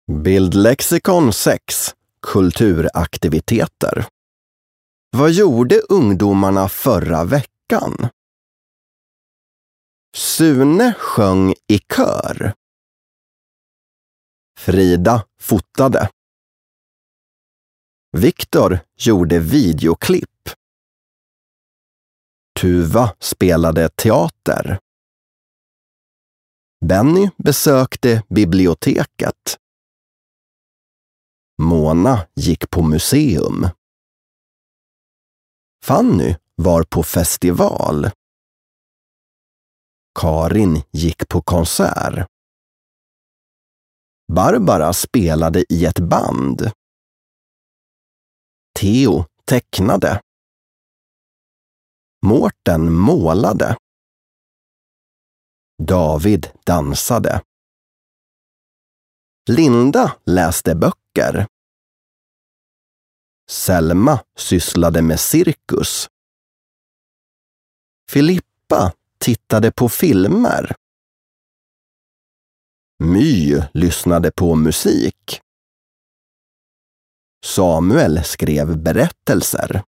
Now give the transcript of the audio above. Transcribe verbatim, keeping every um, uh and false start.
Bildlexikon sex. Kulturaktiviteter. Vad gjorde ungdomarna förra veckan? Sune sjöng i kör. Frida fotade. Viktor gjorde videoklipp. Tuva spelade teater. Benny besökte biblioteket. Mona gick på museum. Fanny var på festival. Karin gick på konsert. Barbara spelade i ett band. Theo tecknade. Mårten målade. David dansade. Linda läste böcker. Selma sysslade med cirkus. Filippa tittade på filmer. My lyssnade på musik. Samuel skrev berättelser.